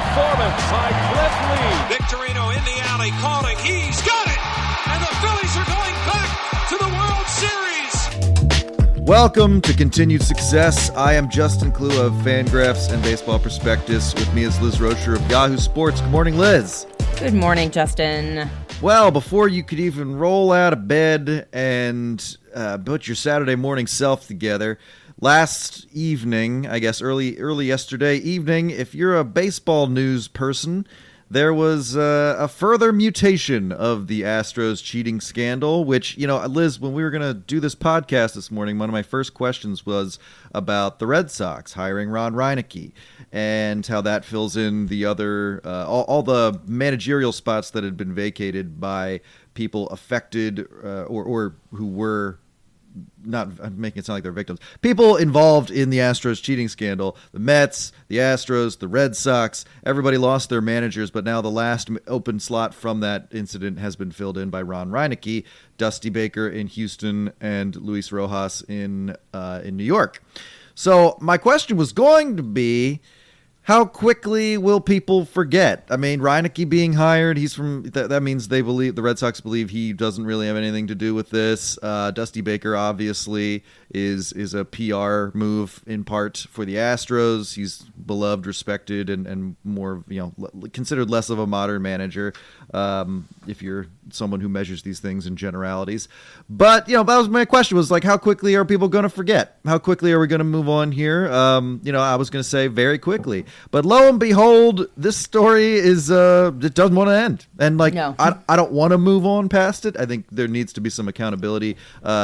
performance by Cliff Lee. Victorino in the alley calling. He's got it! And the Phillies are going back to the World Series. Welcome to Continued Success. I am Justin Clue of Fangraphs and Baseball Prospectus. With me is Liz Rocher of Yahoo Sports. Good morning, Liz. Good morning, Justin. Well, before you could even roll out of bed and put your Saturday morning self together, last evening, I guess early yesterday evening, if you're a baseball news person, there was a further mutation of the Astros cheating scandal, which, you know, Liz, when we were going to do this podcast this morning, one of my first questions was about the Red Sox hiring Ron Roenicke and how that fills in the other, all the managerial spots that had been vacated by people affected or who were not making it sound like they're victims. People involved in the Astros cheating scandal, the Mets, the Astros, the Red Sox, everybody lost their managers, but now the last open slot from that incident has been filled in by Ron Roenicke, Dusty Baker in Houston, and Luis Rojas in New York. So my question was going to be, how quickly will people forget? I mean, Roenicke being hired, he's from that means they believe, the Red Sox believe, he doesn't really have anything to do with this. Dusty Baker obviously is a PR move in part for the Astros. He's beloved, respected, and more, you know, considered less of a modern manager if you're someone who measures these things in generalities. But, you know, that was my question, was like, how quickly are people going to forget? How quickly are we going to move on here? You know, I was going to say very quickly. But lo and behold, this story is it doesn't want to end. And like, no. I don't want to move on past it. I think there needs to be some accountability.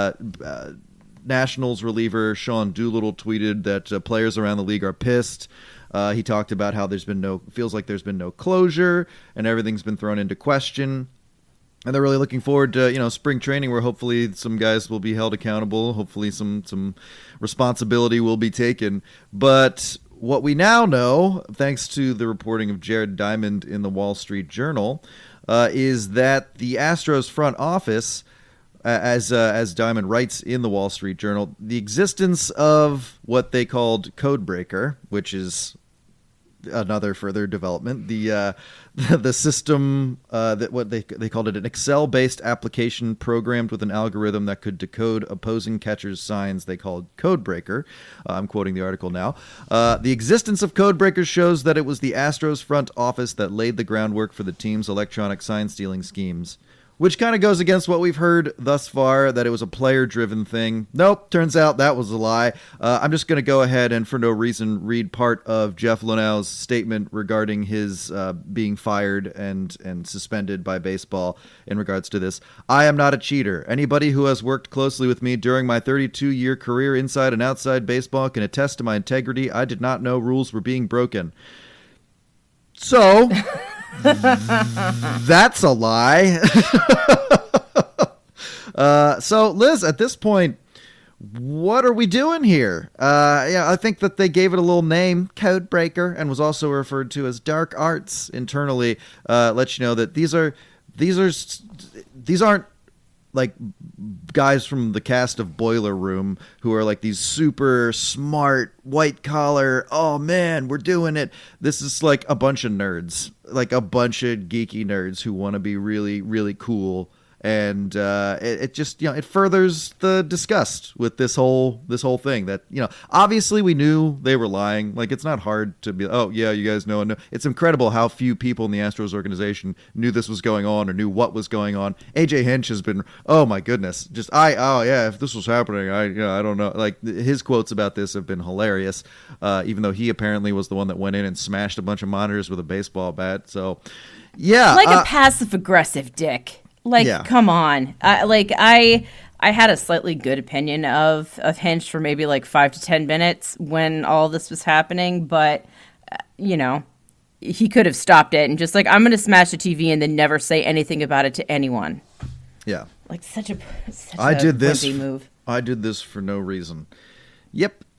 Nationals reliever Sean Doolittle tweeted that players around the league are pissed. He talked about how feels like there's been no closure and everything's been thrown into question. And they're really looking forward to, you know, spring training where hopefully some guys will be held accountable. Hopefully some responsibility will be taken. But what we now know, thanks to the reporting of Jared Diamond in the Wall Street Journal, is that the Astros front office, as Diamond writes in the Wall Street Journal, the existence of what they called Codebreaker, which is another further development, the system that what they called it, an Excel-based application programmed with an algorithm that could decode opposing catchers' signs, they called Codebreaker. I'm quoting the article now. The existence of Codebreaker shows that it was the Astros front office that laid the groundwork for the team's electronic sign stealing schemes. Which kind of goes against what we've heard thus far, that it was a player-driven thing. Nope, turns out that was a lie. I'm just going to go ahead and, for no reason, read part of Jeff Lunau's statement regarding his being fired and suspended by baseball in regards to this. I am not a cheater. Anybody who has worked closely with me during my 32-year career inside and outside baseball can attest to my integrity. I did not know rules were being broken. So... that's a lie. So, Liz, at this point, what are we doing here? Yeah, I think that they gave it a little name, Codebreaker, and was also referred to as Dark Arts internally. Let you know that these aren't like guys from the cast of Boiler Room who are like these super smart white collar, oh man, we're doing it. This is like a bunch of nerds, like a bunch of geeky nerds who want to be really, really cool. And it just, you know, it furthers the disgust with this whole thing that, you know, obviously we knew they were lying. Like, it's not hard to be, oh yeah, you guys know. It's incredible how few people in the Astros organization knew this was going on or knew what was going on. AJ Hinch has been, oh my goodness, just if this was happening, I don't know. Like, his quotes about this have been hilarious. Even though he apparently was the one that went in and smashed a bunch of monitors with a baseball bat. So yeah, like a passive aggressive dick. Like, yeah. Come on. I had a slightly good opinion of Hinch for maybe like 5 to 10 minutes when all this was happening, but, you know, he could have stopped it and just like, I'm going to smash the TV and then never say anything about it to anyone. Yeah. Like, such a I did this move. I did this for no reason. Yep.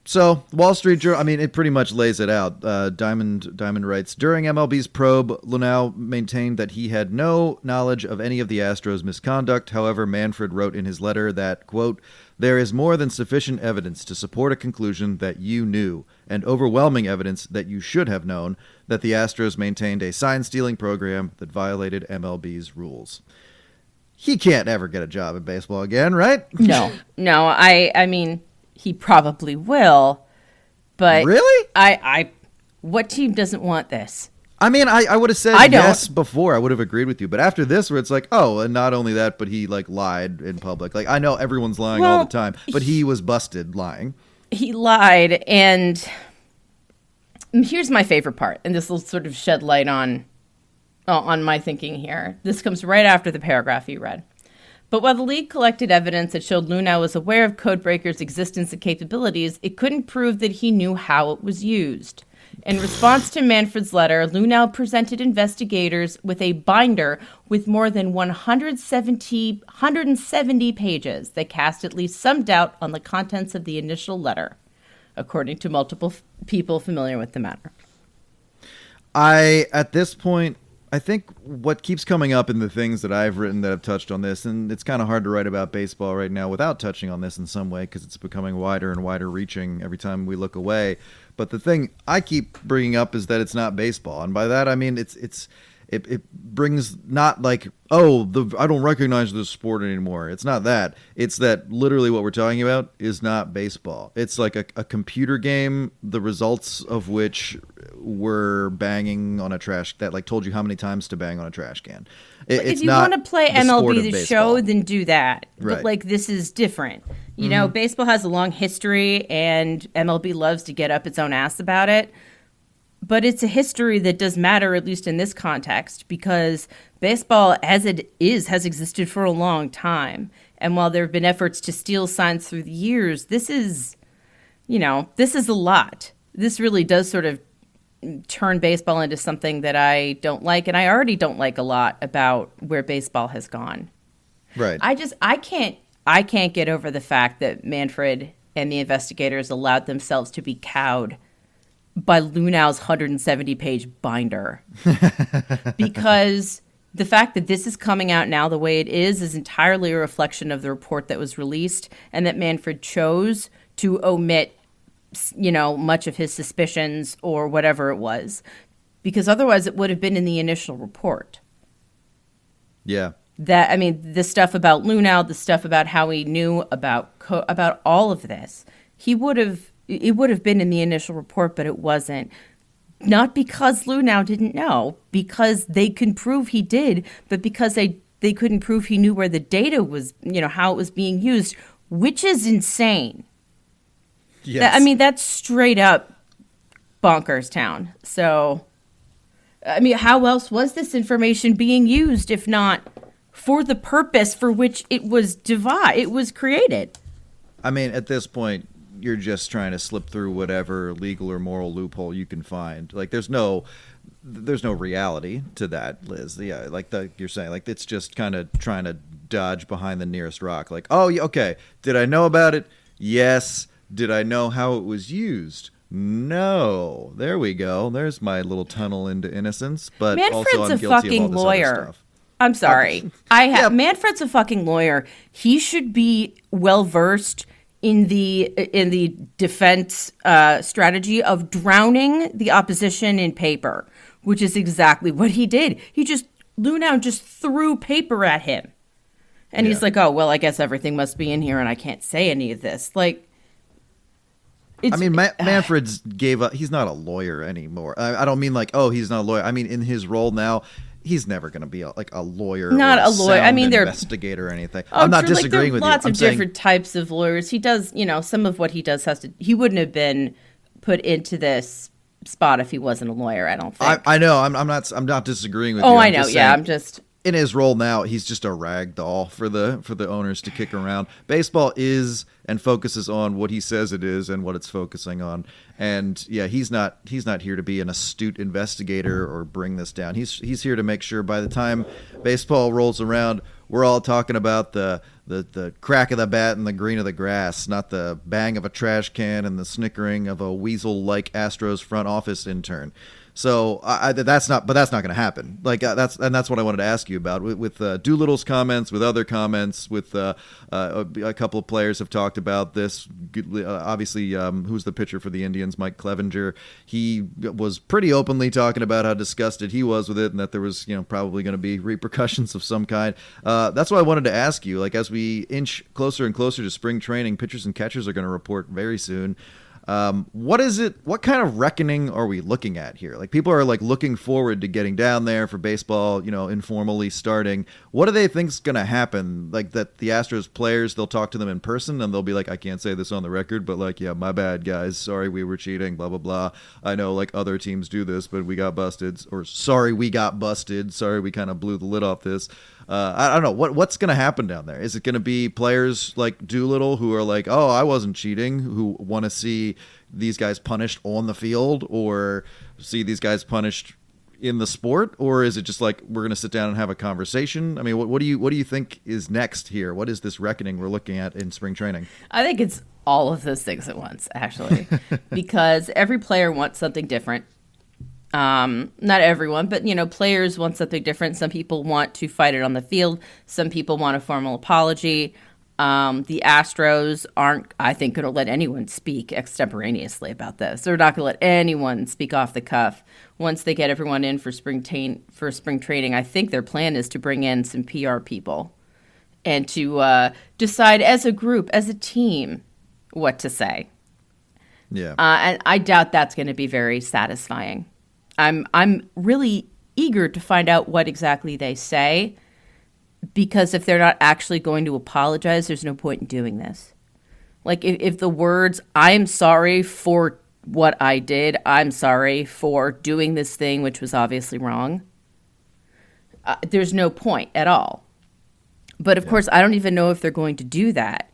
So, Wall Street Journal, I mean, it pretty much lays it out. Diamond writes, during MLB's probe, Luhnow maintained that he had no knowledge of any of the Astros' misconduct. However, Manfred wrote in his letter that, quote, there is more than sufficient evidence to support a conclusion that you knew, and overwhelming evidence that you should have known, that the Astros maintained a sign-stealing program that violated MLB's rules. He can't ever get a job in baseball again, right? No, I mean... He probably will, but really, what team doesn't want this? I mean, I would have said yes before. I would have agreed with you, but after this, where it's like, oh, and not only that, but he like lied in public. Like I know everyone's lying all the time, but he was busted lying. He lied, and here's my favorite part, and this will sort of shed light on my thinking here. This comes right after the paragraph you read. But while the league collected evidence that showed Luhnow was aware of Codebreaker's existence and capabilities, it couldn't prove that he knew how it was used. In response to Manfred's letter, Luhnow presented investigators with a binder with more than 170 pages that cast at least some doubt on the contents of the initial letter, according to multiple people familiar with the matter. At this point, I think what keeps coming up in the things that I've written that have touched on this, and it's kind of hard to write about baseball right now without touching on this in some way because it's becoming wider and wider reaching every time we look away. But the thing I keep bringing up is that it's not baseball. And by that, I mean, it brings not like, I don't recognize this sport anymore. It's not that. It's that literally what we're talking about is not baseball. It's like a computer game, the results of which were banging on a trash that like told you how many times to bang on a trash can. If you want to play MLB The Show, then do that. Right. But like this is different. You know, baseball has a long history and MLB loves to get up its own ass about it. But it's a history that does matter, at least in this context, because baseball, as it is, has existed for a long time. And while there have been efforts to steal signs through the years, this is a lot. This really does sort of turn baseball into something that I don't like. And I already don't like a lot about where baseball has gone. Right. I can't get over the fact that Manfred and the investigators allowed themselves to be cowed by Luhnow's 170-page binder. Because the fact that this is coming out now the way it is entirely a reflection of the report that was released and that Manfred chose to omit, much of his suspicions or whatever it was. Because otherwise it would have been in the initial report. Yeah. The stuff about Luhnow, the stuff about how he knew about all of this, it would have been in the initial report, but it wasn't. Not because Luhnow didn't know, because they can prove he did, but because they couldn't prove he knew where the data was, how it was being used, which is insane. Yes. That's straight up bonkers town. So, how else was this information being used if not for the purpose for which it was created? At this point, you're just trying to slip through whatever legal or moral loophole you can find. Like there's no reality to that, Liz. Yeah, you're saying, like it's just kind of trying to dodge behind the nearest rock. Like, oh, okay, did I know about it? Yes. Did I know how it was used? No. There we go. There's my little tunnel into innocence. But Manfred's also I'm guilty a fucking of all this lawyer. other stuff. I'm sorry. Manfred's a fucking lawyer. He should be well versed in the defense strategy of drowning the opposition in paper, which is exactly what he did. Luhnow just threw paper at him. And he's like, oh, well, I guess everything must be in here and I can't say any of this. Like, Manfred's gave up. He's not a lawyer anymore. I don't mean like, oh, he's not a lawyer. I mean, in his role now, he's never going to be a lawyer. Not a lawyer. They're investigator or anything. I'm not disagreeing with you. Lots of different types of lawyers. He does, some of what he does he wouldn't have been put into this spot if he wasn't a lawyer. I don't think. I know. I'm not disagreeing with you. Oh, I know. Yeah, I'm just. In his role now, he's just a rag doll for the owners to kick around. Baseball is and focuses on what he says it is and what it's focusing on. And yeah, he's not here to be an astute investigator or bring this down. He's here to make sure by the time baseball rolls around, we're all talking about the crack of the bat and the green of the grass, not the bang of a trash can and the snickering of a weasel-like Astros front office intern. So that's not going to happen. Like that's what I wanted to ask you about with Doolittle's comments, with other comments, with a couple of players have talked about this. Obviously, who's the pitcher for the Indians, Mike Clevenger? He was pretty openly talking about how disgusted he was with it, and that there was probably going to be repercussions of some kind. That's why I wanted to ask you. Like as we inch closer and closer to spring training, pitchers and catchers are going to report very soon. What is it? What kind of reckoning are we looking at here? Like people are like looking forward to getting down there for baseball, informally starting. What do they think is going to happen? Like that the Astros players, they'll talk to them in person and they'll be like, I can't say this on the record, but like, yeah, my bad guys. Sorry, we were cheating, blah, blah, blah. I know like other teams do this, but we got busted, or sorry, we got busted. Sorry, we kind of blew the lid off this. I don't know what's going to happen down there. Is it going to be players like Doolittle who are like, oh, I wasn't cheating, who want to see these guys punished on the field or see these guys punished in the sport? Or is it just like we're going to sit down and have a conversation? I mean, what do you think is next here? What is this reckoning we're looking at in spring training? I think it's all of those things at once, actually, because every player wants something different. Not everyone, but players want something different. Some people want to fight it on the field. Some people want a formal apology. The Astros aren't, I think, going to let anyone speak extemporaneously about this. They're not going to let anyone speak off the cuff. Once they get everyone in for spring training, I think their plan is to bring in some PR people and to decide as a group, as a team, what to say. Yeah, and I doubt that's going to be very satisfying. I'm really eager to find out what exactly they say, because if they're not actually going to apologize, there's no point in doing this. Like if the words, I'm sorry for what I did, I'm sorry for doing this thing, which was obviously wrong, there's no point at all. But of course, I don't even know if they're going to do that,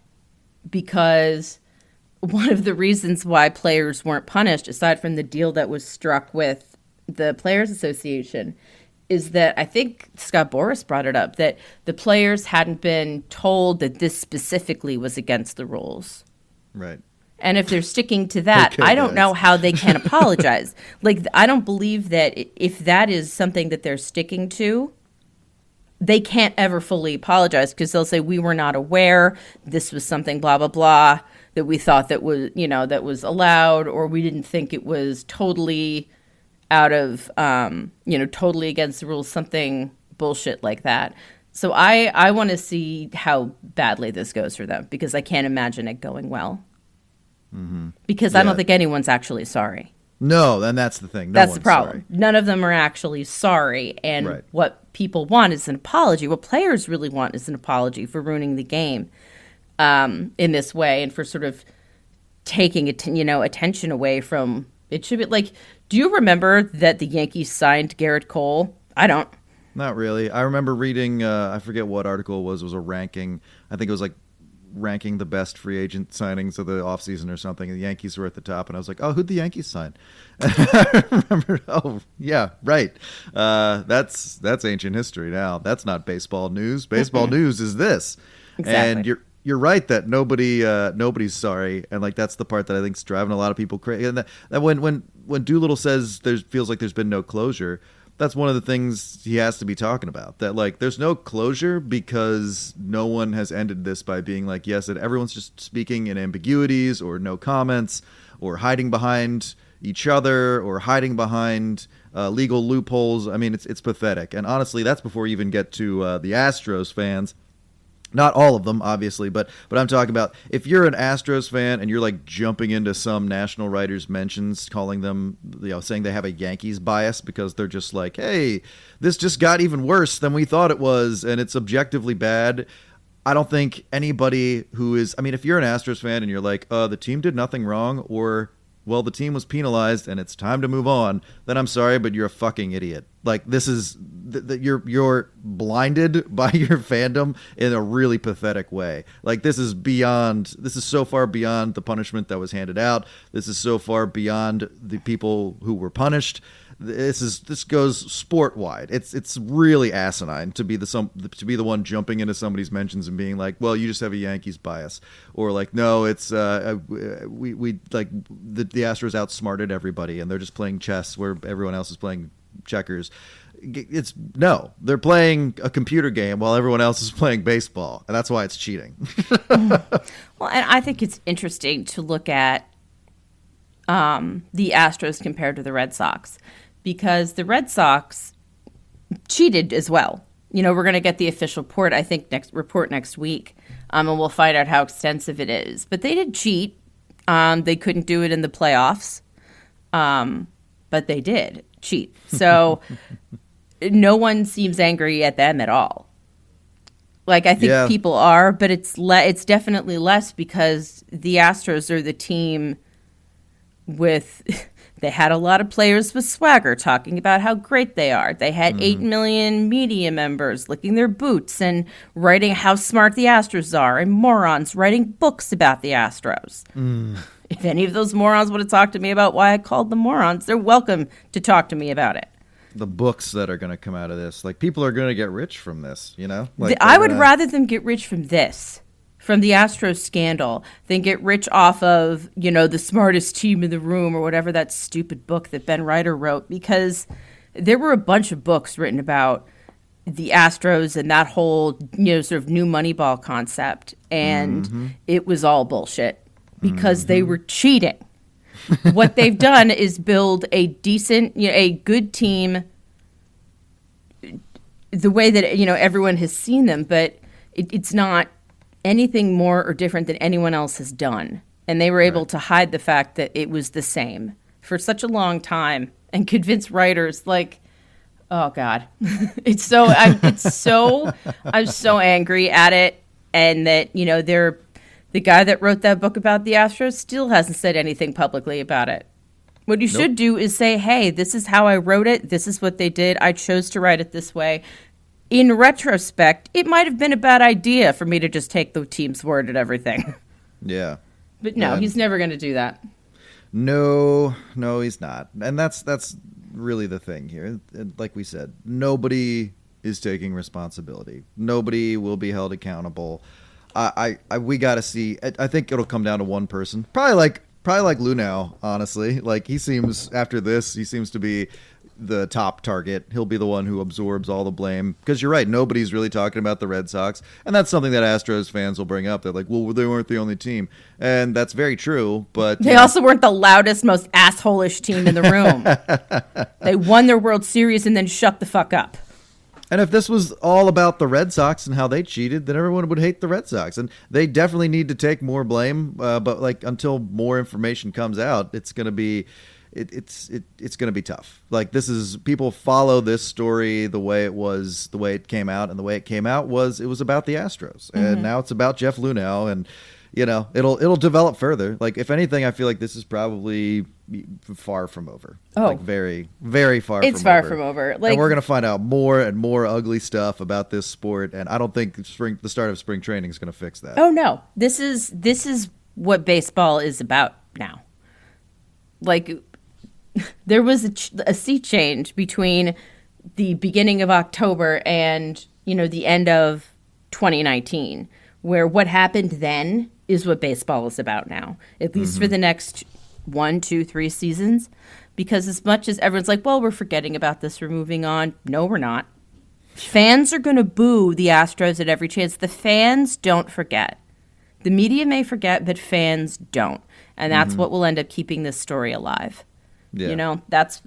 because one of the reasons why players weren't punished, aside from the deal that was struck with the Players Association, is that I think Scott Boras brought it up, that the players hadn't been told that this specifically was against the rules. Right. And if they're sticking to that, I don't know how they can apologize. Like, I don't believe that if that is something that they're sticking to, they can't ever fully apologize, because they'll say, we were not aware, this was something blah, blah, blah, that we thought that was, that was allowed, or we didn't think it was totally out of, totally against the rules, something bullshit like that. So I want to see how badly this goes for them, because I can't imagine it going well. Mm-hmm. Because I don't think anyone's actually sorry. No, and that's the thing. That's the problem. Sorry. None of them are actually sorry. And what people want is an apology. What players really want is an apology for ruining the game in this way, and for sort of taking attention away from it. Should be like, do you remember that the Yankees signed Garrett Cole? I don't. Not really. I remember reading, I forget what article it was a ranking. I think it was like ranking the best free agent signings of the offseason or something. And the Yankees were at the top, and I was like, oh, who'd the Yankees sign? And I remember, oh, yeah, right. That's ancient history now. That's not baseball news. Baseball news is this. Exactly. And you're right that nobody's sorry, and like that's the part that I think's driving a lot of people crazy. And that when Doolittle says feels like there's been no closure, that's one of the things he has to be talking about. That like there's no closure because no one has ended this by being like, yes, that everyone's just speaking in ambiguities or no comments or hiding behind each other or hiding behind legal loopholes. I mean, it's pathetic. And honestly, that's before you even get to the Astros fans. Not all of them, obviously, but I'm talking about if you're an Astros fan and you're like jumping into some national writers' mentions, calling them, saying they have a Yankees bias because they're just like, hey, this just got even worse than we thought it was, and it's objectively bad. I don't think anybody who is, I mean, if you're an Astros fan and you're like, the team did nothing wrong, or, well, the team was penalized and it's time to move on, then I'm sorry, but you're a fucking idiot. Like, this is you're blinded by your fandom in a really pathetic way. Like, this is so far beyond the punishment that was handed out. This is so far beyond the people who were punished. This goes sport wide. It's really asinine to be the one jumping into somebody's mentions and being like, well, you just have a Yankees bias, or like, no, it's we like the Astros outsmarted everybody and they're just playing chess where everyone else is playing checkers. They're playing a computer game while everyone else is playing baseball, and that's why it's cheating. Well, and I think it's interesting to look at the Astros compared to the Red Sox, because the Red Sox cheated as well. You know, we're going to get the official report, I think, next week, and we'll find out how extensive it is. But they did cheat. They couldn't do it in the playoffs, but they did cheat. So no one seems angry at them at all. Like, I think people are, but it's definitely less because the Astros are the team with they had a lot of players with swagger talking about how great they are. They had 8 million media members licking their boots and writing how smart the Astros are, and morons writing books about the Astros. If any of those morons would have talked to me about why I called them morons, they're welcome to talk to me about it. The books that are going to come out of this, like, people are going to get rich from this, you know? Like, I would rather them get rich from this, from the Astros scandal, than get rich off of, you know, the smartest team in the room or whatever that stupid book that Ben Reiter wrote, because there were a bunch of books written about the Astros and that whole, you know, sort of new Moneyball concept, and it was all bullshit because they were cheating. What they've done is build a decent, you know, a good team the way that, you know, everyone has seen them, but it's not anything more or different than anyone else has done. And they were able to hide the fact that it was the same for such a long time and convince writers, like, oh God, I'm so angry at it. And that, you know, the guy that wrote that book about the Astros still hasn't said anything publicly about it. What you should do is say, hey, this is how I wrote it. This is what they did. I chose to write it this way. In retrospect, it might have been a bad idea for me to just take the team's word at everything. Yeah. But no, he's never going to do that. No, he's not. And that's really the thing here. Like we said, nobody is taking responsibility. Nobody will be held accountable. We got to see. I think it'll come down to one person. Probably like Luhnow, honestly. Like, he seems to be the top target. He'll be the one who absorbs all the blame, because you're right, nobody's really talking about the Red Sox, and that's something that Astros fans will bring up. They're like, well, they weren't the only team, and that's very true, but they also weren't the loudest, most asshole-ish team in the room. They won their World Series and then shut the fuck up. And if this was all about the Red Sox and how they cheated, then everyone would hate the Red Sox. And they definitely need to take more blame. But like, until more information comes out, it's going to be, it's going to be tough. Like, people follow this story the way it came out, and the way it came out was about the Astros, and now it's about Jeff Luhnow, and you know, it'll develop further. Like, if anything, I feel like this is probably far from over. Oh, like, very, very far. It's far from over. Like, and we're gonna find out more and more ugly stuff about this sport, and I don't think the start of spring training is gonna fix that. Oh no, this is what baseball is about now. Like, there was a sea change between the beginning of October and, you know, the end of 2019, where what happened then is what baseball is about now, at least for the next 1, 2, 3 seasons. Because as much as everyone's like, well, we're forgetting about this, we're moving on. No, we're not. Fans are going to boo the Astros at every chance. The fans don't forget. The media may forget, but fans don't. And that's what will end up keeping this story alive. Yeah. You know, that's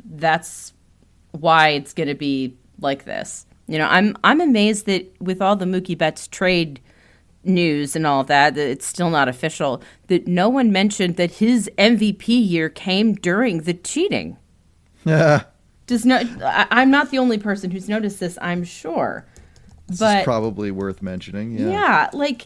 why it's going to be like this. You know, I'm amazed that with all the Mookie Betts trade news and all of that it's still not official, that no one mentioned that his MVP year came during the cheating. Yeah. I'm not the only person who's noticed this, I'm sure. But it's probably worth mentioning. Yeah. Yeah, like,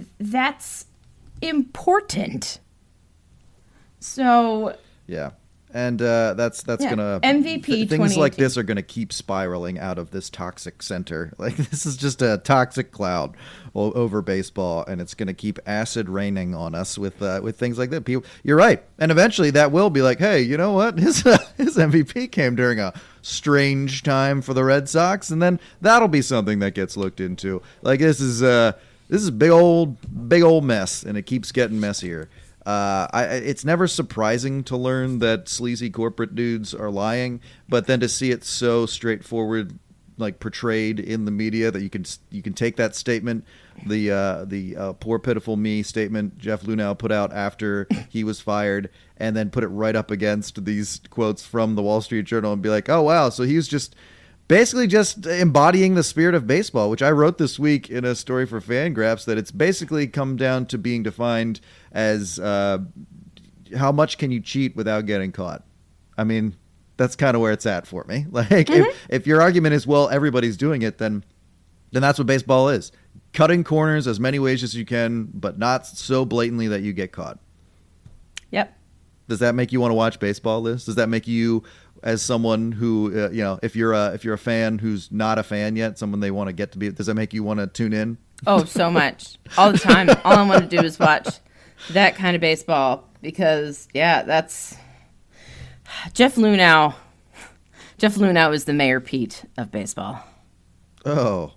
that's important. So yeah. And that's gonna MVP things like this are gonna keep spiraling out of this toxic center. Like this is just a toxic cloud over baseball, and it's gonna keep acid raining on us with things like that. People, you're right, and eventually that will be like, hey, you know what? His MVP came during a strange time for the Red Sox, and then that'll be something that gets looked into. Like this is a big old mess, and it keeps getting messier. It's never surprising to learn that sleazy corporate dudes are lying, but then to see it so straightforward, like portrayed in the media, that you can take that statement, the poor pitiful me statement Jeff Luhnow put out after he was fired, and then put it right up against these quotes from the Wall Street Journal and be like, oh wow, so he was just basically just embodying the spirit of baseball, which I wrote this week in a story for Fangraphs, that it's basically come down to being defined as how much can you cheat without getting caught. I mean, that's kind of where it's at for me. Like, if your argument is, well, everybody's doing it, then that's what baseball is. Cutting corners as many ways as you can, but not so blatantly that you get caught. Yep. Does that make you want to watch baseball, Liz? Does that make you, as someone who, if you're a fan who's not a fan yet, someone they want to get to be, does that make you want to tune in? Oh, so much. All the time. All I want to do is watch that kind of baseball because, yeah, that's Jeff Luhnow. Jeff Luhnow is the Mayor Pete of baseball. Oh.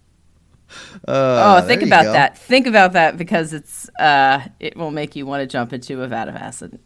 Think about that. Think about that because it will make you want to jump into a vat of acid.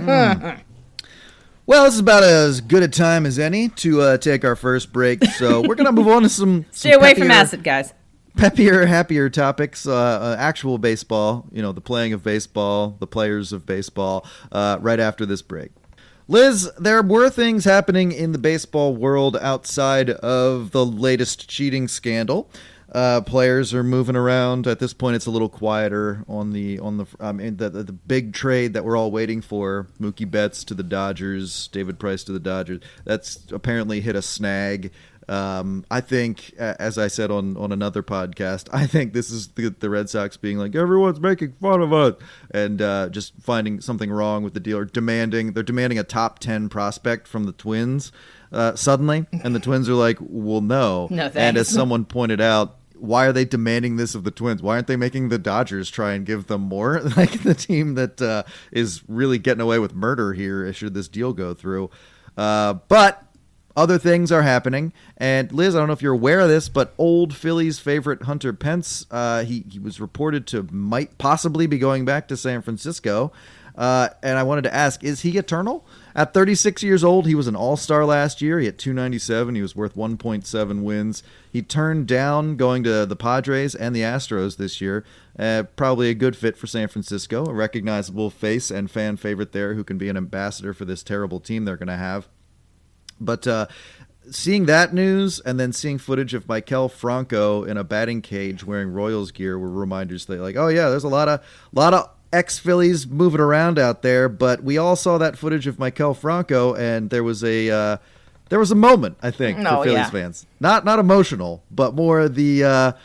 Well, this is about as good a time as any to take our first break, so we're going to move on to some Stay away from acid, guys. Peppier, happier topics, actual baseball, the playing of baseball, the players of baseball, right after this break. Liz, there were things happening in the baseball world outside of the latest cheating scandal. Players are moving around. At this point, it's a little quieter on the big trade that we're all waiting for. Mookie Betts to the Dodgers, David Price to the Dodgers. That's apparently hit a snag. I think, as I said on another podcast, I think this is the Red Sox being like, everyone's making fun of us, and just finding something wrong with the deal, or they're demanding a top 10 prospect from the Twins suddenly, and the Twins are like, well, no. No, thanks. And as someone pointed out, why are they demanding this of the Twins? Why aren't they making the Dodgers try and give them more? Like the team that is really getting away with murder here should this deal go through. But other things are happening. And Liz, I don't know if you're aware of this, but old Phillies favorite Hunter Pence, he was reported to might possibly be going back to San Francisco. And I wanted to ask, is he eternal? At 36 years old, he was an all-star last year. He had 297. He was worth 1.7 wins. He turned down going to the Padres and the Astros this year. Probably a good fit for San Francisco, a recognizable face and fan favorite there who can be an ambassador for this terrible team they're going to have. But seeing that news and then seeing footage of Maikel Franco in a batting cage wearing Royals gear were reminders that, like, oh yeah, there's a lot of ex-Phillies moving around out there. But we all saw that footage of Maikel Franco, and there was a moment, I think, for Phillies fans. Not emotional, but more the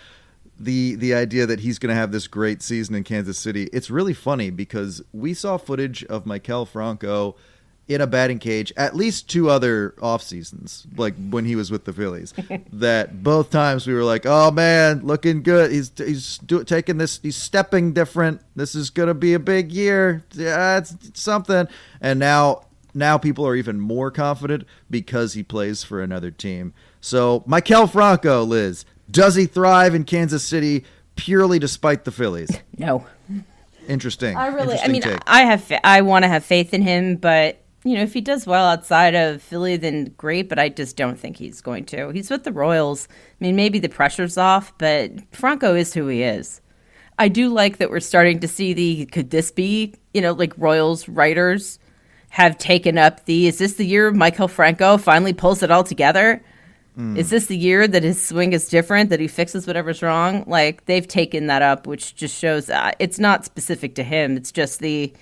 idea that he's going to have this great season in Kansas City. It's really funny because we saw footage of Maikel Franco in a batting cage at least 2 other off seasons, like when he was with the Phillies, that both times we were like, oh man, looking good. He's taking this, he's stepping different. This is going to be a big year. Yeah, it's something. And now people are even more confident because he plays for another team. So Maikel Franco, Liz, does he thrive in Kansas City purely despite the Phillies? No. Interesting. I want to have faith in him, but if he does well outside of Philly, then great, but I just don't think he's going to. He's with the Royals. I mean, maybe the pressure's off, but Franco is who he is. I do like that we're starting to see could this be, like Royals writers have taken up is this the year Maikel Franco finally pulls it all together? Is this the year that his swing is different, that he fixes whatever's wrong? Like, they've taken that up, which just shows it's not specific to him. It's just the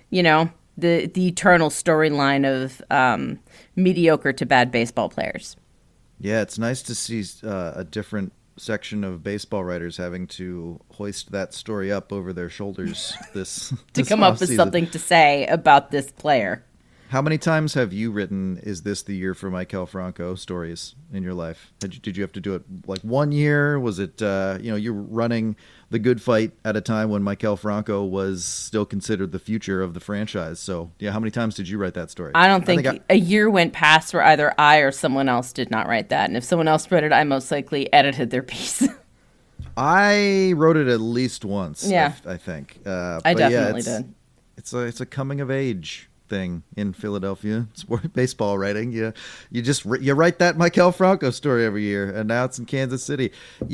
eternal storyline of mediocre to bad baseball players. Yeah, it's nice to see a different section of baseball writers having to hoist that story up over their shoulders this to come up with something to say about this player. How many times have you written, "Is this the year for Maikel Franco" stories in your life? Did you have to do it like 1 year? Was it, you're running the good fight at a time when Maikel Franco was still considered the future of the franchise? So, yeah, how many times did you write that story? I don't think a year went past where either I or someone else did not write that. And if someone else wrote it, I most likely edited their piece. I wrote it at least once, yeah. I think. I definitely did. It's a coming of age thing in Philadelphia. Sport baseball writing. You write that Maikel Franco story every year, and now it's in Kansas City.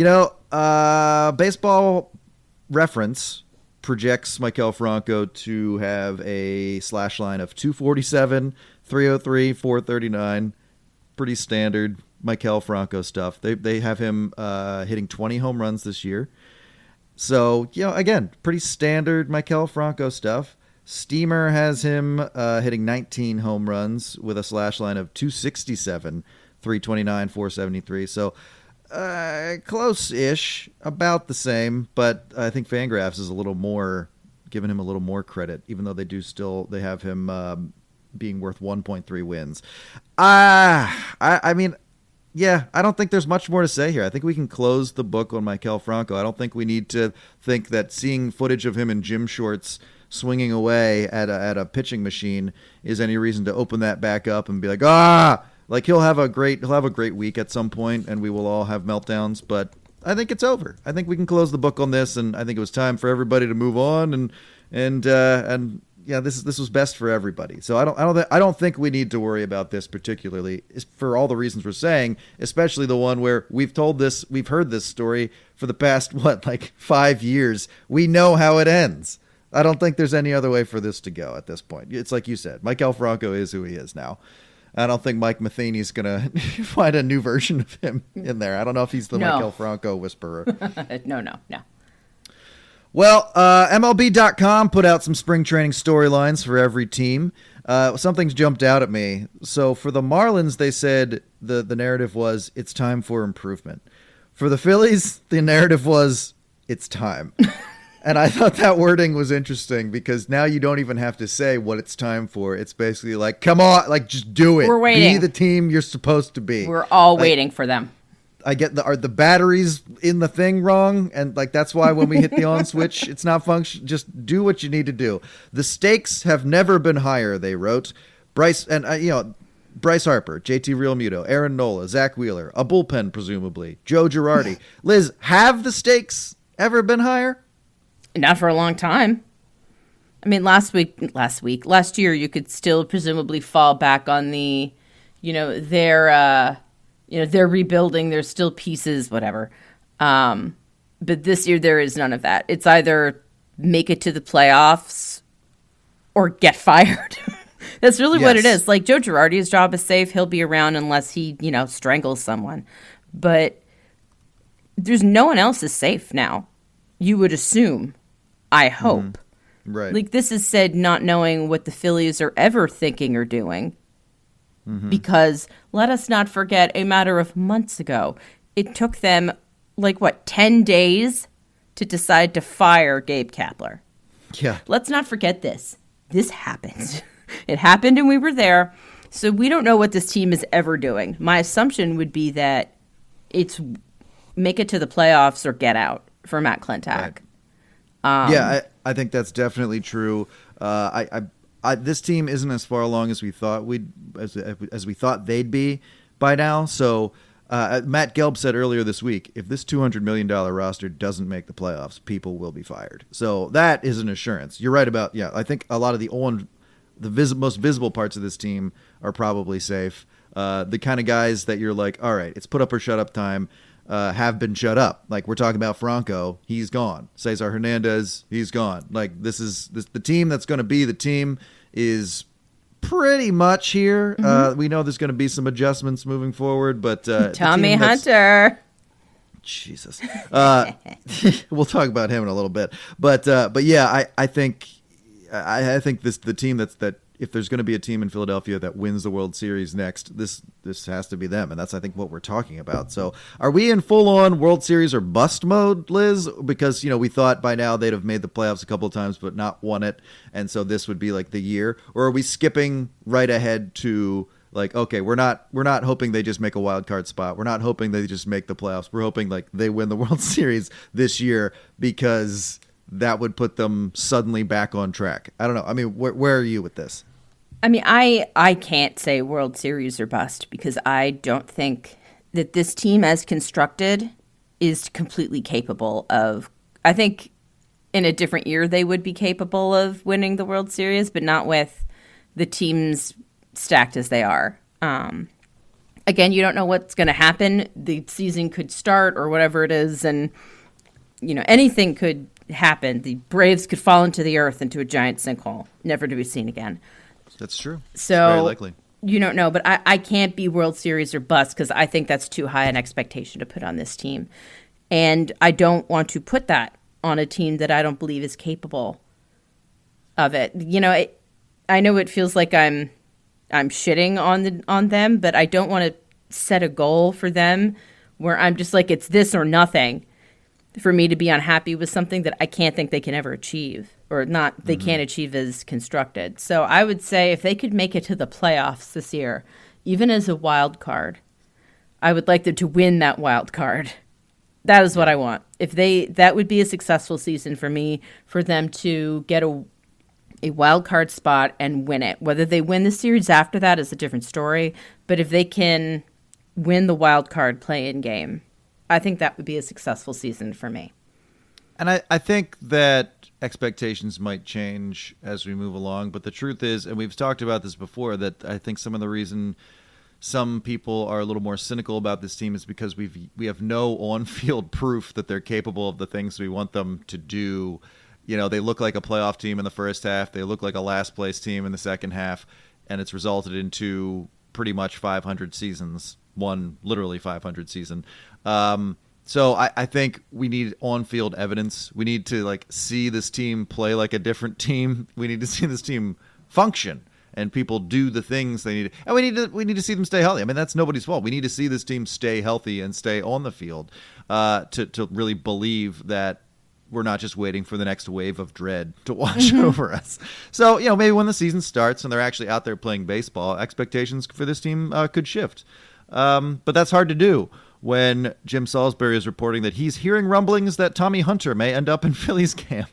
Baseball Reference projects Maikel Franco to have a slash line of 247, 303, 439. Pretty standard Maikel Franco stuff. They have him hitting 20 home runs this year. So, again, pretty standard Maikel Franco stuff. Steamer has him hitting 19 home runs with a slash line of 267, 329, 473. So close-ish, about the same. But I think Fangraphs is giving him a little more credit, even though they have him being worth 1.3 wins. I mean, yeah, I don't think there's much more to say here. I think we can close the book on Maikel Franco. I don't think we need to think that seeing footage of him in gym shorts swinging away at a pitching machine is any reason to open that back up and be like, like he'll have a great week at some point, and we will all have meltdowns. But I think it's over. I think we can close the book on this, and I think it was time for everybody to move on. And yeah, this was best for everybody. So I don't think we need to worry about this particularly, for all the reasons we're saying, especially the one where we've heard this story for the past 5 years. We know how it ends. I don't think there's any other way for this to go at this point. It's like you said, Maikel Franco is who he is now. I don't think Mike Matheny's going to find a new version of him in there. I don't know if he's the Maikel Franco whisperer. No. Well, MLB.com put out some spring training storylines for every team. Something's jumped out at me. So for the Marlins, they said the narrative was, it's time for improvement. For the Phillies, the narrative was, it's time. And I thought that wording was interesting because now you don't even have to say what it's time for. It's basically like, come on, just do it. We're waiting. Be the team you're supposed to be. We're all waiting for them. I get are the batteries in the thing wrong? And that's why when we hit the on switch, it's not function. Just do what you need to do. The stakes have never been higher, they wrote. Bryce Harper, JT Realmuto, Aaron Nola, Zach Wheeler, a bullpen presumably, Joe Girardi. Liz, have the stakes ever been higher? Not for a long time. I mean, last year, you could still presumably fall back on the, they're rebuilding. There's still pieces, whatever. But this year, there is none of that. It's either make it to the playoffs or get fired. That's really what it is. Like, Joe Girardi's job is safe. He'll be around unless he, strangles someone. But there's no one else is safe now. You would assume. I hope. Right. Like, this is said not knowing what the Phillies are ever thinking or doing. Because let us not forget, a matter of months ago, it took them 10 days to decide to fire Gabe Kapler. Yeah. Let's not forget this. This happened. It happened and we were there. So we don't know what this team is ever doing. My assumption would be that it's make it to the playoffs or get out for Matt Klentak. Right. I think that's definitely true. This team isn't as far along as we thought as we thought they'd be by now. So Matt Gelb said earlier this week, if this $200 million roster doesn't make the playoffs, people will be fired. So that is an assurance. You're right about I think a lot of the most visible parts of this team are probably safe. The kind of guys that you're like, all right, it's put up or shut up time. Have been shut up. Like, we're talking about Franco, he's gone. Cesar Hernandez, he's gone. Like, the team that's going to be the team is pretty much here. We know there's going to be some adjustments moving forward, but Tommy Hunter. Jesus. We'll talk about him in a little bit. But yeah, I think the team that if there's going to be a team in Philadelphia that wins the World Series next, this has to be them. And that's, I think, what we're talking about. So are we in full-on World Series or bust mode, Liz? Because, we thought by now they'd have made the playoffs a couple of times but not won it. And so this would be like the year. Or are we skipping right ahead to, like, okay, we're not hoping they just make a wild card spot. We're not hoping they just make the playoffs. We're hoping, like, they win the World Series this year because that would put them suddenly back on track. I don't know. I mean, where are you with this? I mean, I can't say World Series or bust because I don't think that this team as constructed is completely capable of, I think in a different year they would be capable of winning the World Series, but not with the teams stacked as they are. Again, you don't know what's going to happen. The season could start or whatever it is, and anything could happen. The Braves could fall into the earth into a giant sinkhole, never to be seen again. That's true. So very likely. You don't know, but I can't be World Series or bust because I think that's too high an expectation to put on this team. And I don't want to put that on a team that I don't believe is capable of it. I know it feels like I'm shitting on them, but I don't want to set a goal for them where I'm just like, it's this or nothing for me to be unhappy with something that I can't think they can ever achieve or not they can't achieve as constructed. So I would say if they could make it to the playoffs this year, even as a wild card, I would like them to win that wild card. That is what I want. That would be a successful season for me, for them to get a wild card spot and win it. Whether they win the series after that is a different story. But if they can win the wild card play-in game, I think that would be a successful season for me. And I think that expectations might change as we move along. But the truth is, and we've talked about this before, that I think some of the reason some people are a little more cynical about this team is because we have no on-field proof that they're capable of the things we want them to do. They look like a playoff team in the first half. They look like a last-place team in the second half. And it's resulted into pretty much 500 seasons. One literally 500 season. So I think we need on-field evidence. We need to see this team play like a different team. We need to see this team function and people do the things they need. And we need to see them stay healthy. I mean, that's nobody's fault. We need to see this team stay healthy and stay on the field to really believe that we're not just waiting for the next wave of dread to wash over us. So, maybe when the season starts and they're actually out there playing baseball, expectations for this team could shift. But that's hard to do when Jim Salisbury is reporting that he's hearing rumblings that Tommy Hunter may end up in Phillies camp.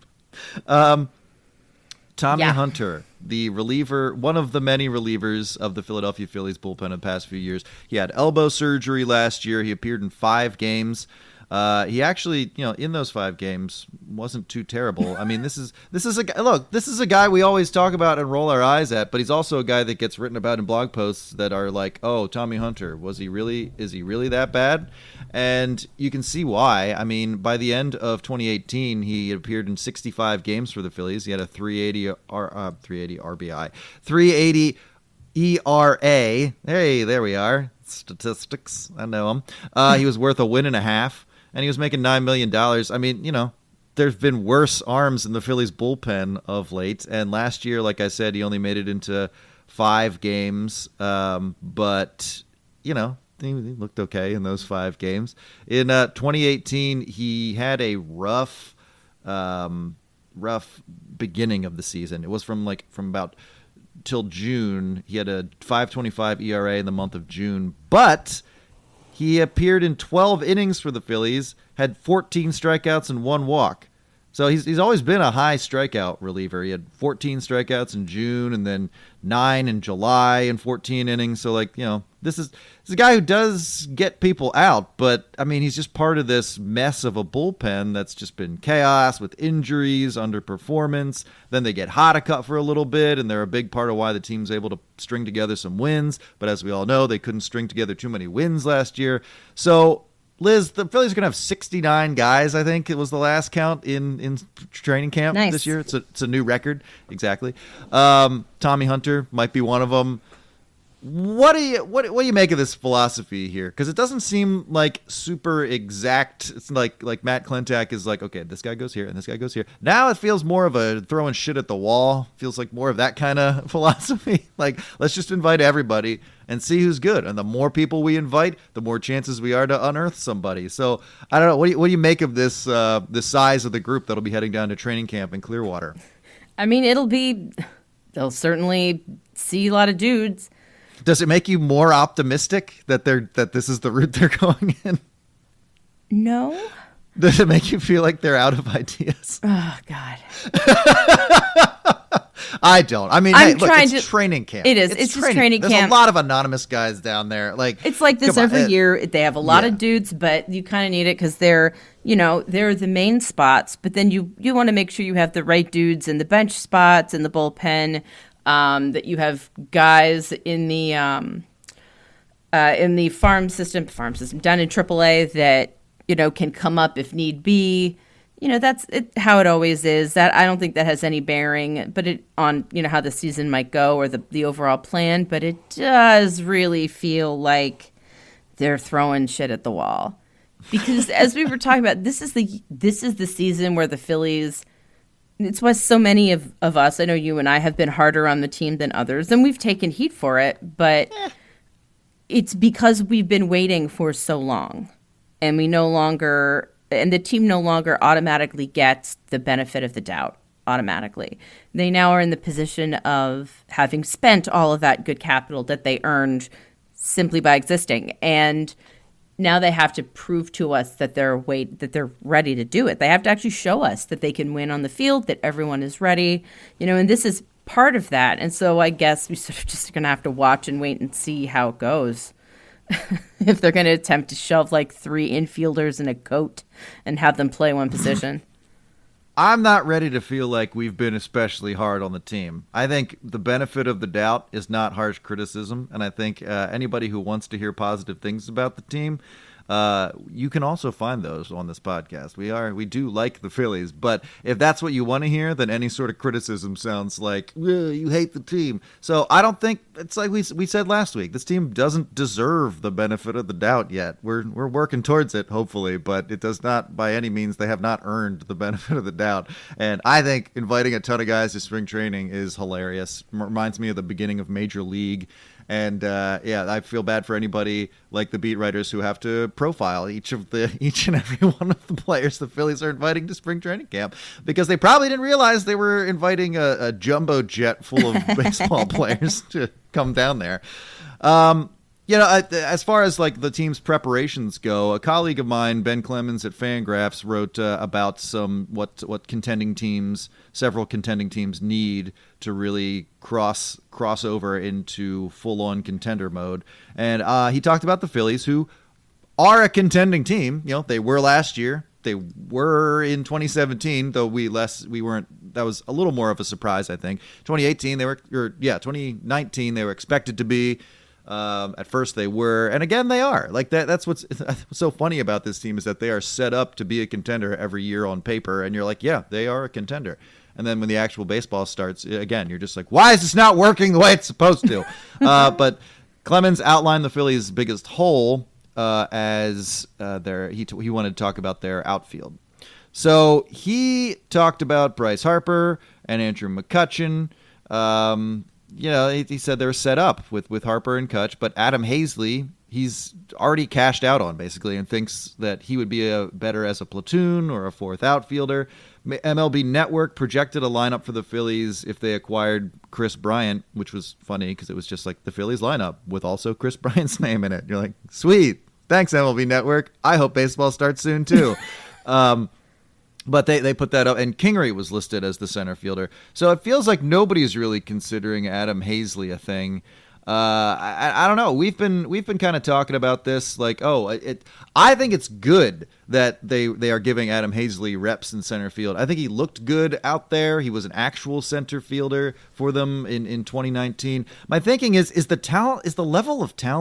Tommy Hunter, the reliever, one of the many relievers of the Philadelphia Phillies bullpen in the past few years. He had elbow surgery last year. He appeared in 5 games. He actually, in those 5 games wasn't too terrible. I mean, this is a guy we always talk about and roll our eyes at, but he's also a guy that gets written about in blog posts that are like, oh, Tommy Hunter, is he really that bad? And you can see why. I mean, by the end of 2018, he appeared in 65 games for the Phillies. He had a 380 RBI, 380 ERA. Hey, there we are. Statistics. I know him. He was worth a win and a half. And he was making $9 million. I mean, there's been worse arms in the Phillies bullpen of late. And last year, like I said, he only made it into 5 games. But, he looked okay in those 5 games. In 2018, he had a rough beginning of the season. It was from about till June. He had a 5.25 ERA in the month of June. But he appeared in 12 innings for the Phillies, had 14 strikeouts and 1 walk. So he's always been a high strikeout reliever. He had 14 strikeouts in June and then 9 in July and 14 innings. So this is a guy who does get people out, but I mean, he's just part of this mess of a bullpen that's just been chaos with injuries, underperformance. Then they get hot a cut for a little bit, and they're a big part of why the team's able to string together some wins. But as we all know, they couldn't string together too many wins last year. So Liz, the Phillies are going to have 69 guys, I think it was the last count in training camp this year. It's a new record. Exactly. Tommy Hunter might be one of them. What do you make of this philosophy here? Because it doesn't seem like super exact. It's like Matt Klentak is like, okay, this guy goes here and this guy goes here. Now it feels more of a throwing shit at the wall. Feels like more of that kind of philosophy. Like, let's just invite everybody and see who's good. And the more people we invite, the more chances we are to unearth somebody. So I don't know. What do you make of this the size of the group that'll be heading down to training camp in Clearwater? I mean, they'll certainly see a lot of dudes. Does it make you more optimistic that this is the route they're going in? No. Does it make you feel like they're out of ideas? Oh, God. I don't. I mean, it's training camp. It is. It's just training camp. There's a lot of anonymous guys down there. Like, it's like this every year. They have a lot of dudes, but you kind of need it because they're the main spots. But then you want to make sure you have the right dudes in the bench spots, in the bullpen. That you have guys in the farm system down in AAA that can come up if need be. That's how it always is. That I don't think that has any bearing, but on how the season might go or the overall plan. But it does really feel like they're throwing shit at the wall, because as we were talking about, this is the season where the Phillies. It's why so many of us, I know you and I, have been harder on the team than others, and we've taken heat for it, but it's because we've been waiting for so long, and the team no longer automatically gets the benefit of the doubt automatically. They now are in the position of having spent all of that good capital that they earned simply by existing, and now they have to prove to us that they're ready to do it. They have to actually show us that they can win on the field, that everyone is ready, and this is part of that. And so I guess we sort of just going to have to watch and wait and see how it goes. If they're going to attempt to shove like 3 infielders in a coat and have them play one position. I'm not ready to feel like we've been especially hard on the team. I think the benefit of the doubt is not harsh criticism, and I think anybody who wants to hear positive things about the team, you can also find those on this podcast. We do like the Phillies, but if that's what you want to hear, then any sort of criticism sounds like you hate the team. So I don't think it's like we said last week. This team doesn't deserve the benefit of the doubt yet. We're working towards it, hopefully, but it does not by any means. They have not earned the benefit of the doubt. And I think inviting a ton of guys to spring training is hilarious. Reminds me of the beginning of Major League. And I feel bad for anybody like the beat writers who have to profile each and every one of the players the Phillies are inviting to spring training camp, because they probably didn't realize they were inviting a jumbo jet full of baseball players to come down there. As far as like the team's preparations go, a colleague of mine, Ben Clemens at Fangraphs, wrote about what several contending teams need to really cross over into full-on contender mode. And he talked about the Phillies, who are a contending team. They were last year. They were in 2017, though we weren't. That was a little more of a surprise, I think. 2019 they were expected to be. At first they were, and again they are. Like that's what's so funny about this team, is that they are set up to be a contender every year on paper, and you're like, yeah, they are a contender. And then when the actual baseball starts, again, you're just like, why is this not working the way it's supposed to? But Clemens outlined the Phillies' biggest hole as he wanted to talk about their outfield. So he talked about Bryce Harper and Andrew McCutchen. He said they were set up with Harper and Kutch, but Adam Hazley, he's already cashed out on, basically, and thinks that he would be better as a platoon or a fourth outfielder. MLB Network projected a lineup for the Phillies if they acquired Chris Bryant, which was funny because it was just like the Phillies lineup with also Chris Bryant's name in it. You're like, sweet. Thanks, MLB Network. I hope baseball starts soon, too. But they put that up, and Kingery was listed as the center fielder. So it feels like nobody's really considering Adam Hazley a thing. I don't know. We've been kind of talking about this, like, I think it's good that they are giving Adam Hazley reps in center field. I think he looked good out there. He was an actual center fielder for them in 2019. My thinking is the level of talent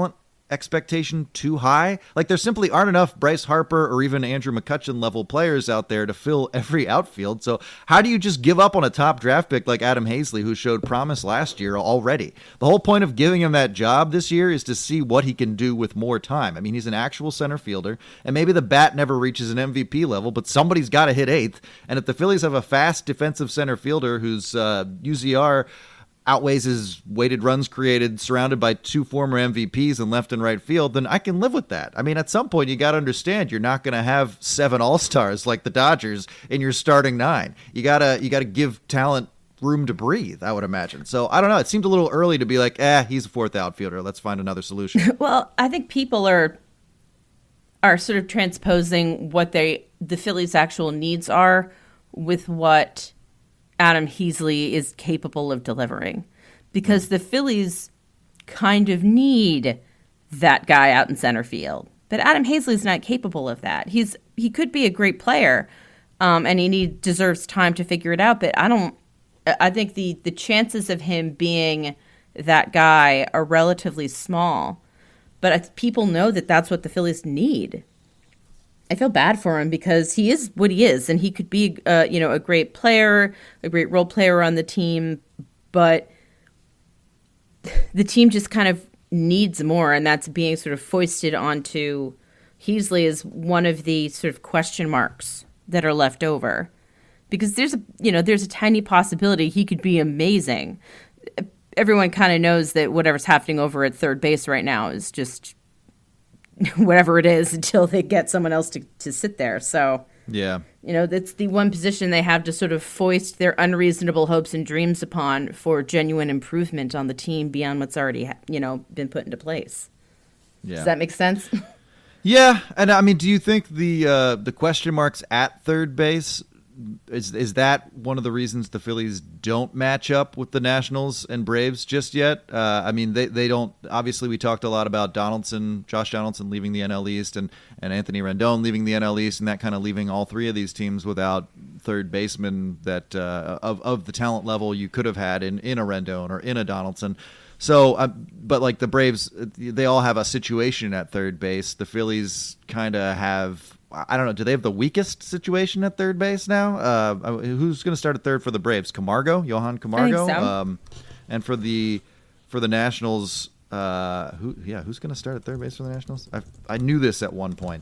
expectation too high? Like, there simply aren't enough Bryce Harper or even Andrew McCutchen level players out there to fill every outfield. So how do you just give up on a top draft pick like Adam Hazley, who showed promise last year already? The whole point of giving him that job this year is to see what he can do with more time. I mean, he's an actual center fielder, and maybe the bat never reaches an MVP level, but somebody's got to hit eighth. And if the Phillies have a fast defensive center fielder whose UZR outweighs his weighted runs created, surrounded by two former MVPs in left and right field, then I can live with that. I mean, at some point, you got to understand you're not going to have 7 All-Stars like the Dodgers in your starting 9. You gotta give talent room to breathe, I would imagine. So I don't know. It seemed a little early to be like, he's a 4th outfielder. Let's find another solution. Well, I think people are sort of transposing what the Phillies' actual needs are with what Adam Hazley is capable of delivering, because the Phillies kind of need that guy out in center field. But Adam Hazley is not capable of that. He could be a great player, and he deserves time to figure it out. But I think the chances of him being that guy are relatively small. But people know that that's what the Phillies need. I feel bad for him because he is what he is, and he could be, a great player, a great role player on the team, but the team just kind of needs more, and that's being sort of foisted onto Hazley as one of the sort of question marks that are left over, because there's a tiny possibility he could be amazing. Everyone kind of knows that whatever's happening over at third base right now is just whatever it is until they get someone else to sit there. So, yeah, that's the one position they have to sort of foist their unreasonable hopes and dreams upon for genuine improvement on the team beyond what's already, been put into place. Yeah. Does that make sense? Yeah. And I mean, do you think the question marks at third base, is that one of the reasons the Phillies don't match up with the Nationals and Braves just yet? I mean, they don't. Obviously, we talked a lot about Josh Donaldson leaving the NL East and Anthony Rendon leaving the NL East, and that kind of leaving all 3 of these teams without third basemen that of the talent level you could have had in a Rendon or in a Donaldson. So, but like the Braves, they all have a situation at third base. The Phillies kind of have, I don't know, do they have the weakest situation at third base now? Who's going to start at third for the Braves? Johan Camargo? I think so. And for the Nationals, who's going to start at third base for the Nationals? I knew this at one point.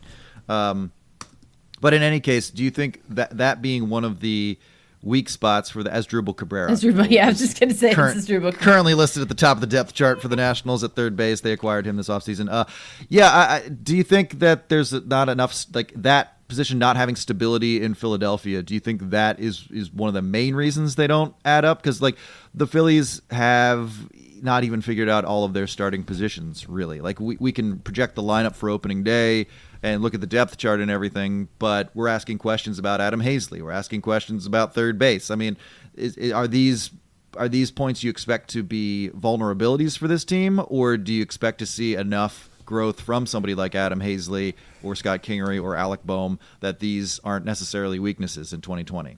But in any case, do you think that being one of the weak spots for the Asdrubal Cabrera? I was just going to say Asdrubal Cabrera. Currently listed at the top of the depth chart for the Nationals at third base. They acquired him this offseason. Do you think that there's not enough, like that position not having stability in Philadelphia? Do you think that is one of the main reasons they don't add up? Because like the Phillies have not even figured out all of their starting positions, really. Like we can project the lineup for opening day and look at the depth chart and everything, but we're asking questions about Adam Hazley. We're asking questions about third base. I mean, are these points you expect to be vulnerabilities for this team, or do you expect to see enough growth from somebody like Adam Hazley or Scott Kingery or Alec Bohm that these aren't necessarily weaknesses in 2020?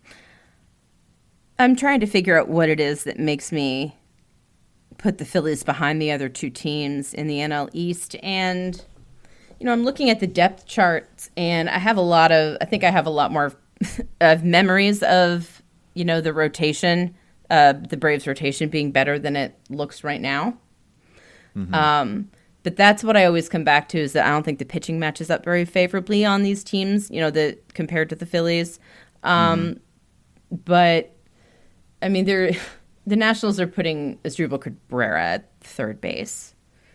I'm trying to figure out what it is that makes me put the Phillies behind the other 2 teams in the NL East, and I'm looking at the depth charts, and I have a lot more of memories of, the rotation, the Braves rotation being better than it looks right now. Mm-hmm. But that's what I always come back to, is that I don't think the pitching matches up very favorably on these teams, compared to the Phillies. But I mean, the Nationals are putting Asdrubal Cabrera at third base.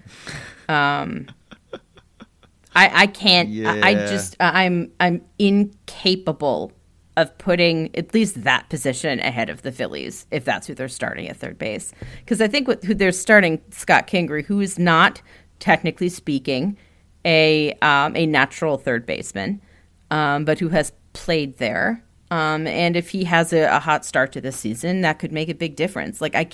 I can't. Yeah. I'm incapable of putting at least that position ahead of the Phillies if that's who they're starting at third base. Because I think who they're starting, Scott Kingery, who is not, technically speaking, a natural third baseman, but who has played there. And if he has a hot start to this season, that could make a big difference. Like I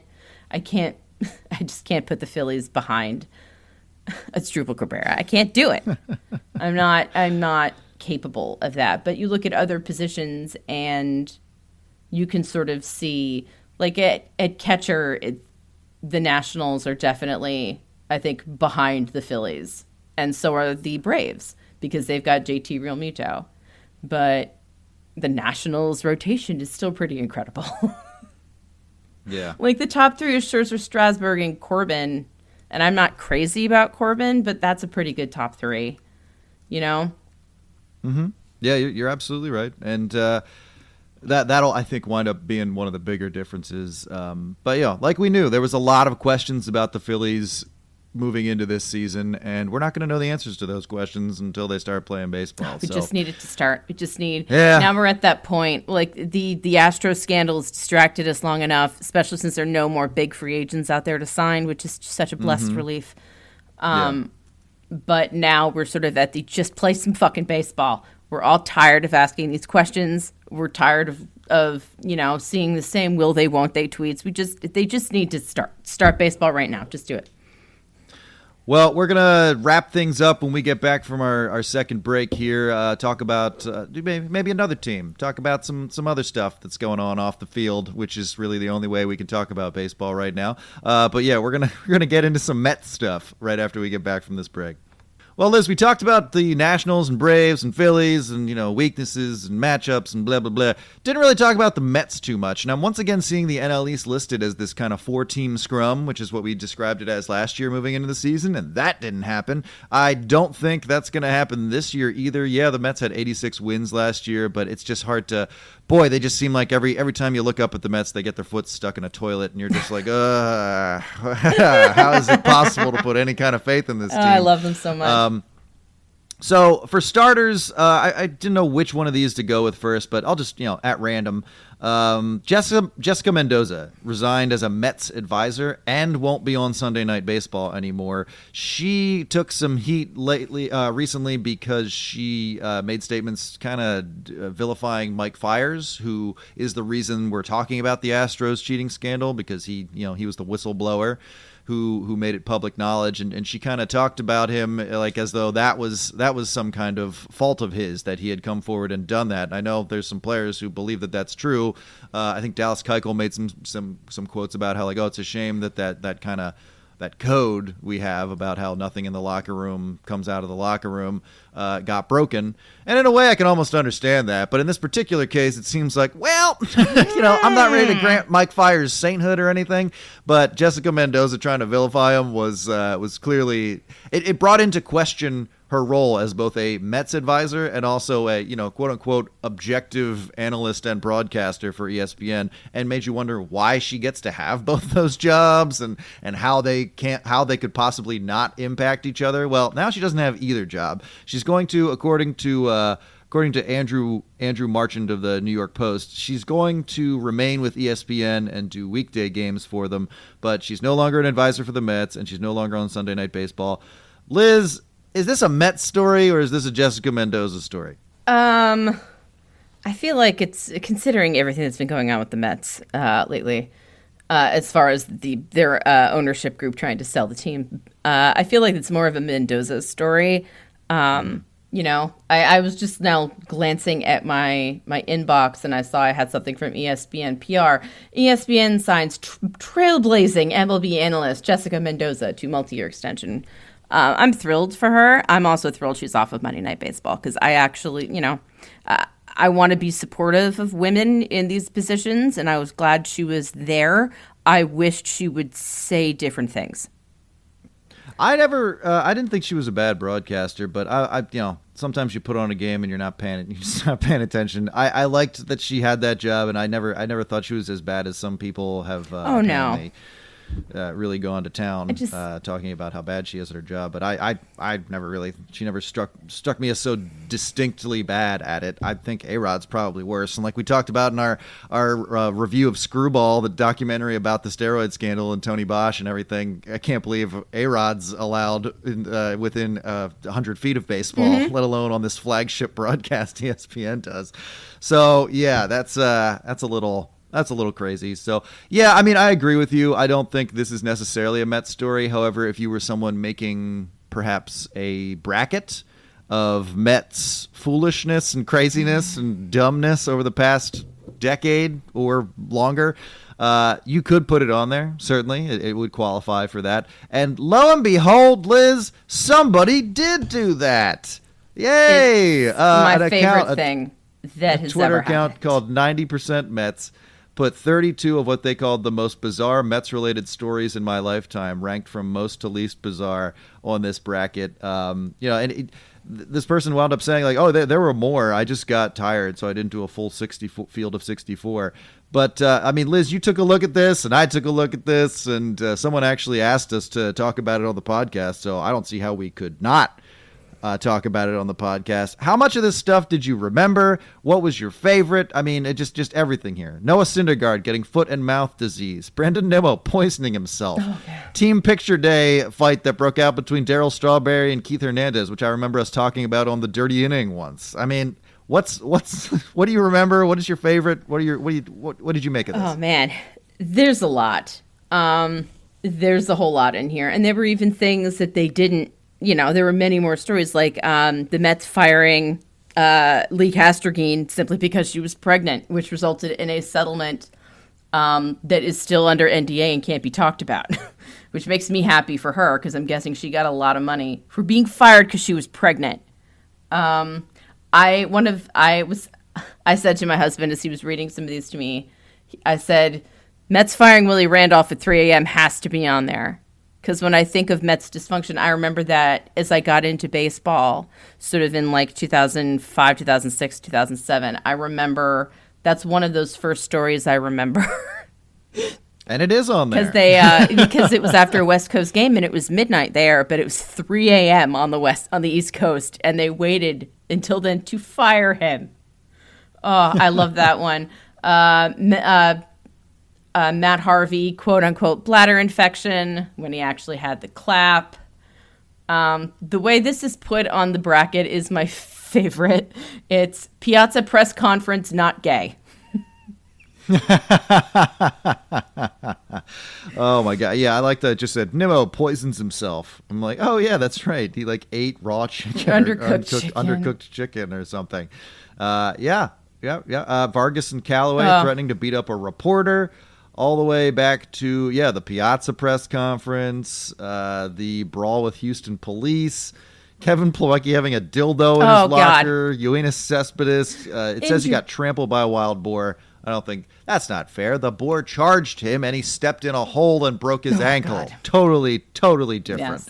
just can't put the Phillies behind Asdrubal Cabrera. I can't do it. I'm not capable of that. But you look at other positions and you can sort of see, like at catcher, the Nationals are definitely I think, behind the Phillies. And so are the Braves, because they've got JT Realmuto. But the Nationals' rotation is still pretty incredible. Yeah. Like, the top three is Scherzer, Strasburg, and Corbin. And I'm not crazy about Corbin, but that's a pretty good top three, you know? Mm-hmm. Yeah, you're absolutely right. And that'll, I think, wind up being one of the bigger differences. But, yeah, like we knew, there was a lot of questions about the Phillies moving into this season, and we're not going to know the answers to those questions until they start playing baseball. We just need it to start. We just need. Yeah. Now we're at that point. Like, the Astros scandal has distracted us long enough, especially since there are no more big free agents out there to sign, which is such a blessed relief. But now we're sort of at the just play some fucking baseball. We're all tired of asking these questions. We're tired of seeing the same will they, won't they tweets. They just need to start baseball right now. Just do it. Well, we're going to wrap things up when we get back from our second break here. Talk about maybe another team. Talk about some other stuff that's going on off the field, which is really the only way we can talk about baseball right now. But yeah, we're gonna get into some Mets stuff right after we get back from this break. Well, Liz, we talked about the Nationals and Braves and Phillies and, weaknesses and matchups and blah, blah, blah. Didn't really talk about the Mets too much. And I'm once again seeing the NL East listed as this kind of 4-team scrum, which is what we described it as last year moving into the season, and that didn't happen. I don't think that's going to happen this year either. Yeah, the Mets had 86 wins last year, but it's just hard to... Boy, they just seem like every time you look up at the Mets, they get their foot stuck in a toilet, and you're just like, how is it possible to put any kind of faith in this team? I love them so much. So for starters, I didn't know which one of these to go with first, but I'll just, at random. Jessica Mendoza resigned as a Mets advisor and won't be on Sunday Night Baseball anymore. She took some heat recently because she made statements kind of vilifying Mike Fiers, who is the reason we're talking about the Astros cheating scandal, because he was the whistleblower who made it public knowledge, and she kind of talked about him like as though that was some kind of fault of his, that he had come forward and done that. And I know there's some players who believe that that's true. I think Dallas Keuchel made some quotes about how, like, it's a shame that kind of that code we have about how nothing in the locker room comes out of the locker room got broken. And in a way, I can almost understand that. But in this particular case, it seems like, well, I'm not ready to grant Mike Fiers sainthood or anything. But Jessica Mendoza trying to vilify him was clearly it brought into question her role as both a Mets advisor and also a, quote unquote, objective analyst and broadcaster for ESPN, and made you wonder why she gets to have both those jobs and how they could possibly not impact each other. Well, now she doesn't have either job. She's going to, according to Andrew Marchand of the New York Post, she's going to remain with ESPN and do weekday games for them, but she's no longer an advisor for the Mets, and she's no longer on Sunday Night Baseball. Liz, is this a Mets story or is this a Jessica Mendoza story? I feel like it's, considering everything that's been going on with the Mets lately, as far as their ownership group trying to sell the team, I feel like it's more of a Mendoza story. I was just now glancing at my inbox and I saw I had something from ESPN PR. ESPN signs trailblazing MLB analyst Jessica Mendoza to multi-year extension. I'm thrilled for her. I'm also thrilled she's off of Monday Night Baseball, because I actually, I want to be supportive of women in these positions, and I was glad she was there. I wished she would say different things. I didn't think she was a bad broadcaster, but I sometimes you put on a game and you're not paying attention. I liked that she had that job, and I never thought she was as bad as some people have. Really gone to town talking about how bad she is at her job, but she never struck me as so distinctly bad at it. I think A-Rod's probably worse, and like we talked about in our review of Screwball, the documentary about the steroid scandal and Tony Bosch and everything, I can't believe A-Rod's allowed within 100 feet of baseball, let alone on this flagship broadcast ESPN does. So yeah, that's a little crazy. So, yeah, I mean, I agree with you. I don't think this is necessarily a Mets story. However, if you were someone making perhaps a bracket of Mets foolishness and craziness and dumbness over the past decade or longer, You could put it on there. Certainly, it would qualify for that. And lo and behold, Liz, somebody did do that. Yay! It's my favorite thing that has Twitter ever account happened. called 90% Mets put 32 of what they called the most bizarre Mets-related stories in my lifetime, ranked from most to least bizarre on this bracket. This person wound up saying, like, oh, there were more. I just got tired, so I didn't do a full field of 64. But, Liz, you took a look at this, and I took a look at this, and someone actually asked us to talk about it on the podcast, so I don't see how we could not talk about it on the podcast. How much of this stuff did you remember? What was your favorite? I mean, it just everything here. Noah Syndergaard getting foot and mouth disease. Brandon Nimmo poisoning himself. Team Picture Day fight that broke out between Darryl Strawberry and Keith Hernandez, which I remember us talking about on the Dirty Inning once. I mean, what do you remember? What is your favorite? What did you make of this? Oh man, there's a lot. There's a whole lot in here, and there were even things that they didn't. There were many more stories, like the Mets firing Lee Castergine simply because she was pregnant, which resulted in a settlement that is still under NDA and can't be talked about, which makes me happy for her because I'm guessing she got a lot of money for being fired because she was pregnant. I said to my husband as he was reading some of these to me, I said, Mets firing Willie Randolph at 3 a.m. has to be on there. Because when I think of Mets dysfunction, I remember that as I got into baseball, sort of in like 2005, 2006, 2007, I remember that's one of those first stories I remember. And it is on there. Because it was after a West Coast game and it was midnight there, but it was 3 a.m. on the East Coast, and they waited until then to fire him. Oh, I love that one. Matt Harvey, quote unquote, bladder infection when he actually had the clap. The way this is put on the bracket is my favorite. It's Piazza press conference, not gay. Oh my god, yeah, I like that. It just said Nimmo poisons himself. I'm like, oh yeah, that's right. He like ate raw chicken, undercooked chicken or something. Yeah. Vargas and Callaway threatening to beat up a reporter. All the way back to, the Piazza press conference, the brawl with Houston police, Kevin Plawecki having a dildo in his locker, Yoenis Cespedes. It says he got trampled by a wild boar. I don't think that's not fair. The boar charged him, and he stepped in a hole and broke his ankle. God. Totally different. Yes.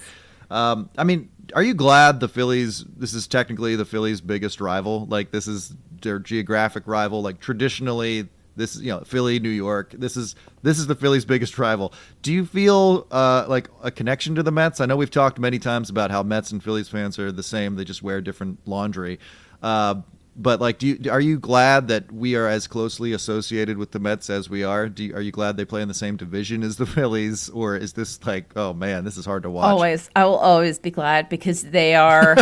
Are you glad the Phillies, this is technically the Phillies' biggest rival? Like, this is their geographic rival. Like, traditionally, this is, Philly, New York. This is the Phillies' biggest rival. Do you feel like a connection to the Mets? I know we've talked many times about how Mets and Phillies fans are the same. They just wear different laundry. But like, are you glad that we are as closely associated with the Mets as we are? Are you glad they play in the same division as the Phillies, or is this like, oh man, this is hard to watch? Always, I will always be glad because they're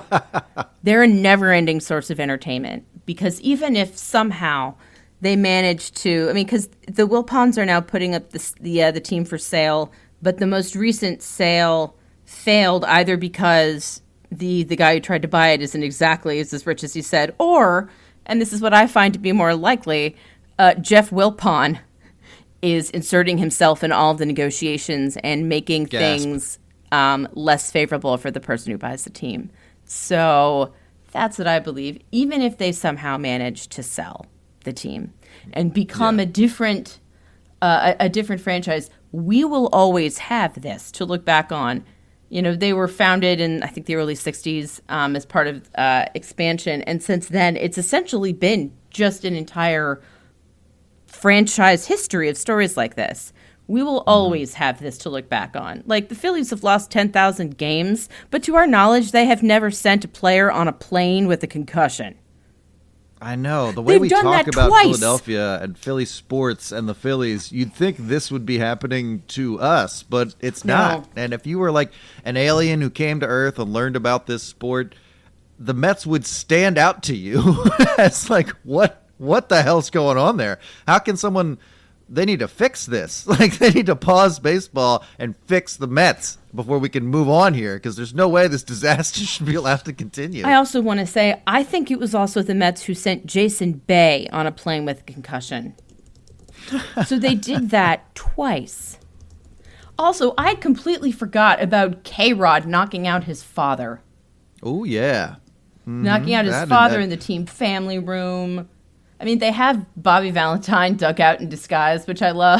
a never-ending source of entertainment. Because even if somehow they managed to, because the Wilpons are now putting up the team for sale, but the most recent sale failed either because the guy who tried to buy it isn't exactly as rich as he said, or, and this is what I find to be more likely, Jeff Wilpon is inserting himself in all of the negotiations and making things less favorable for the person who buys the team. So that's what I believe. Even if they somehow manage to sell the team and become a different franchise, we will always have this to look back on. They were founded in, I think, the early 60s as part of expansion. And since then, it's essentially been just an entire franchise history of stories like this. We will always have this to look back on. Like, the Phillies have lost 10,000 games, but to our knowledge, they have never sent a player on a plane with a concussion. I know. The way we talk about Philadelphia and Philly sports and the Phillies, you'd think this would be happening to us, but it's not. And if you were like an alien who came to Earth and learned about this sport, the Mets would stand out to you. It's like, what the hell's going on there? How can someone... They need to fix this. Like, they need to pause baseball and fix the Mets before we can move on here, because there's no way this disaster should be allowed to continue. I also want to say, I think it was also the Mets who sent Jason Bay on a plane with a concussion. So they did that twice. Also, I completely forgot about K-Rod knocking out his father. Oh, yeah. Mm-hmm. Knocking out his father in the team family room. I mean, they have Bobby Valentine dug out in disguise, which I love.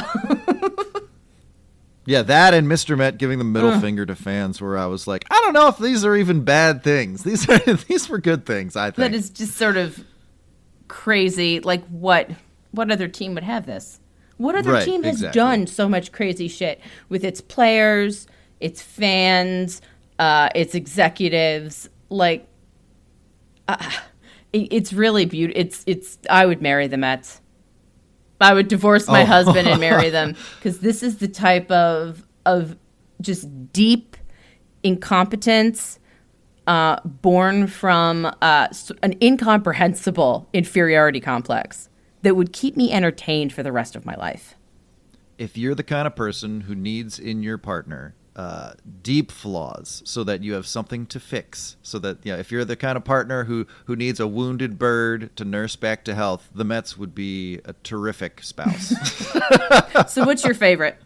Yeah, that and Mr. Met giving the middle finger to fans, where I was like, I don't know if these are even bad things. These were good things, I think. That is just sort of crazy. Like, what other team would have this? What other team has done so much crazy shit with its players, its fans, its executives? Like, it's really beautiful. It's. I would marry the Mets. I would divorce my husband and marry them, because this is the type of just deep incompetence born from an incomprehensible inferiority complex that would keep me entertained for the rest of my life. If you're the kind of person who needs in your partner deep flaws so that you have something to fix, so that if you're the kind of partner who needs a wounded bird to nurse back to health, the Mets would be a terrific spouse. So what's your favorite?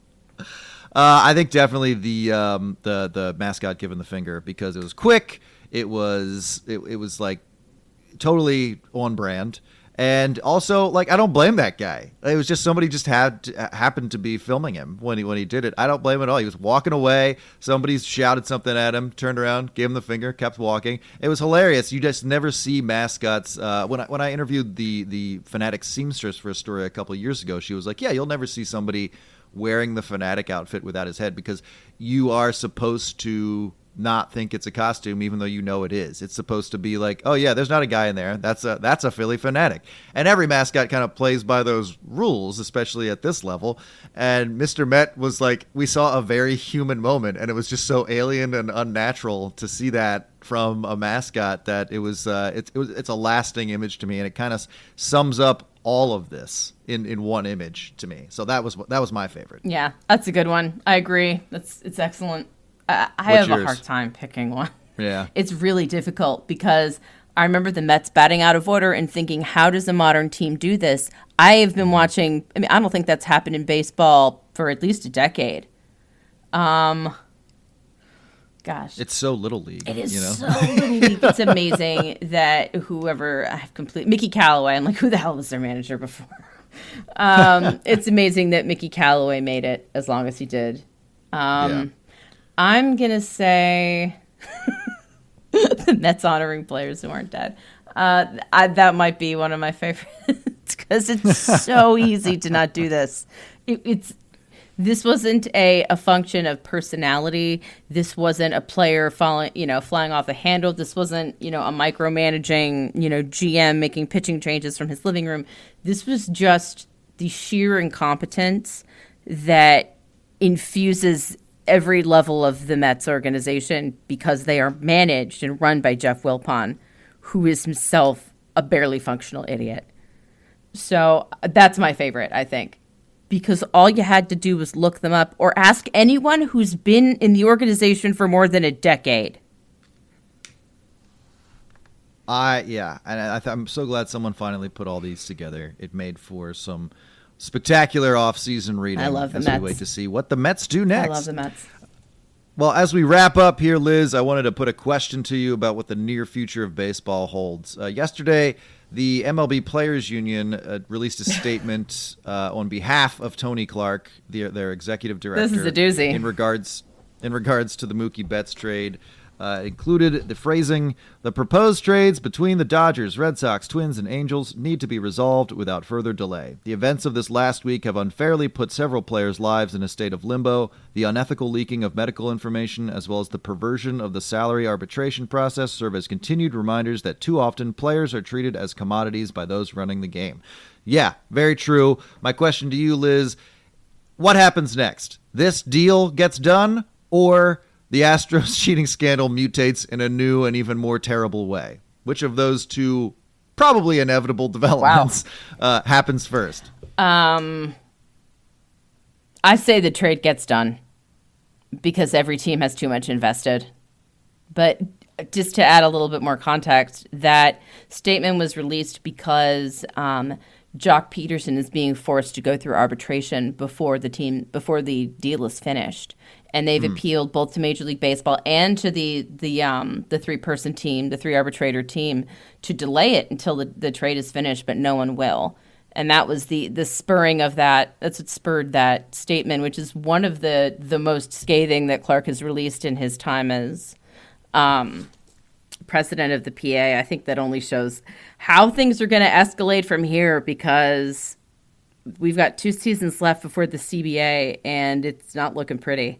I think definitely the mascot giving the finger, because it was quick. It was like totally on brand. And also, like, I don't blame that guy. It was just somebody just happened to be filming him when he did it. I don't blame him at all. He was walking away. Somebody shouted something at him, turned around, gave him the finger, kept walking. It was hilarious. You just never see mascots. When I interviewed the Fanatic seamstress for a story a couple of years ago, she was like, yeah, you'll never see somebody wearing the Fanatic outfit without his head, because you are supposed to not think it's a costume, even though you know it is. It's supposed to be like, oh yeah, there's not a guy in there. That's a Philly Fanatic. And every mascot kind of plays by those rules, especially at this level. And Mr. Met was like, we saw a very human moment, and it was just so alien and unnatural to see that from a mascot that it was it's a lasting image to me, and it kind of sums up all of this in one image to me. So that was my favorite. Yeah, that's a good one. I agree. It's excellent. I have a hard time picking one. Yeah. It's really difficult, because I remember the Mets batting out of order and thinking, how does a modern team do this? I have been watching, I don't think that's happened in baseball for at least a decade. Gosh. It's so Little League. It is so Little League. It's amazing that Mickey Callaway, I'm like, who the hell was their manager before? It's amazing that Mickey Callaway made it as long as he did. I'm going to say the Mets honoring players who aren't dead. That might be one of my favorites, because it's so easy to not do this. This wasn't a function of personality. This wasn't a player flying off the handle. This wasn't, a micromanaging, GM making pitching changes from his living room. This was just the sheer incompetence that infuses every level of the Mets organization, because they are managed and run by Jeff Wilpon, who is himself a barely functional idiot. So that's my favorite, I think, because all you had to do was look them up or ask anyone who's been in the organization for more than a decade. I'm so glad someone finally put all these together. It made for some spectacular off-season reading. I love the Mets. As we wait to see what the Mets do next. I love the Mets. Well, as we wrap up here, Liz, I wanted to put a question to you about what the near future of baseball holds. Yesterday, the MLB Players Union released a statement on behalf of Tony Clark, their executive director. This is a doozy. In regards to the Mookie Betts trade. Included the phrasing, the proposed trades between the Dodgers, Red Sox, Twins, and Angels need to be resolved without further delay. The events of this last week have unfairly put several players' lives in a state of limbo. The unethical leaking of medical information, as well as the perversion of the salary arbitration process, serve as continued reminders that too often players are treated as commodities by those running the game. Yeah, very true. My question to you, Liz, what happens next? This deal gets done, or the Astros cheating scandal mutates in a new and even more terrible way? Which of those two probably inevitable developments happens first? I say the trade gets done, because every team has too much invested. But just to add a little bit more context, that statement was released because Jock Peterson is being forced to go through arbitration before the deal is finished. And they've appealed both to Major League Baseball and to the 3-person team, the 3-arbitrator team, to delay it until the trade is finished, but no one will. And that was the spurring of that. That's what spurred that statement, which is one of the most scathing that Clark has released in his time as president of the PA. I think that only shows how things are going to escalate from here, because we've got 2 seasons left before the CBA, and it's not looking pretty.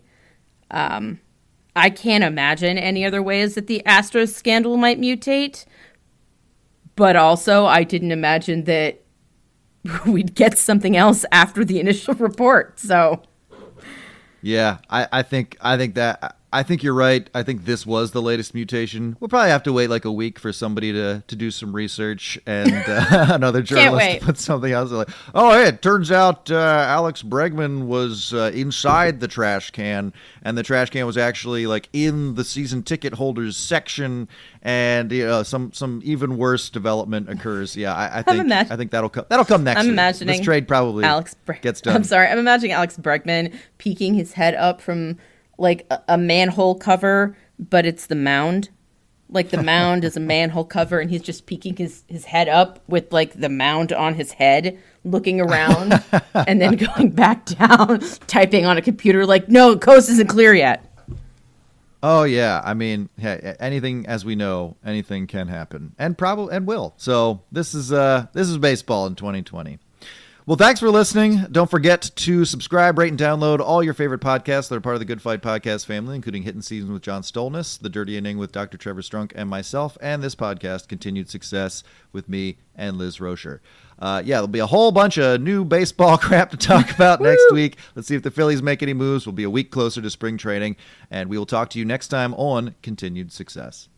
I can't imagine any other ways that the Astros scandal might mutate, but also I didn't imagine that we'd get something else after the initial report. So, yeah, I think you're right. I think this was the latest mutation. We'll probably have to wait like a week for somebody to do some research and another journalist to put something else. Like, oh, hey, it turns out Alex Bregman was inside the trash can, and the trash can was actually like in the season ticket holders section, and some even worse development occurs. Yeah, I think that'll come next. I'm week. imagining this trade probably gets done. I'm sorry, I'm imagining Alex Bregman peeking his head up from like a manhole cover, but it's the mound. Like the mound is a manhole cover, and he's just peeking his head up with like the mound on his head, looking around, and then going back down, typing on a computer like, no, coast isn't clear yet. Oh yeah, I mean, hey, anything, as we know, anything can happen, and probably and will. So this is baseball in 2020. Well, thanks for listening. Don't forget to subscribe, rate, and download all your favorite podcasts that are part of the Good Fight podcast family, including Hitting Season with John Stolness, The Dirty Inning with Dr. Trevor Strunk and myself, and this podcast, Continued Success, with me and Liz Rocher. There'll be a whole bunch of new baseball crap to talk about next week. Let's see if the Phillies make any moves. We'll be a week closer to spring training, and we will talk to you next time on Continued Success.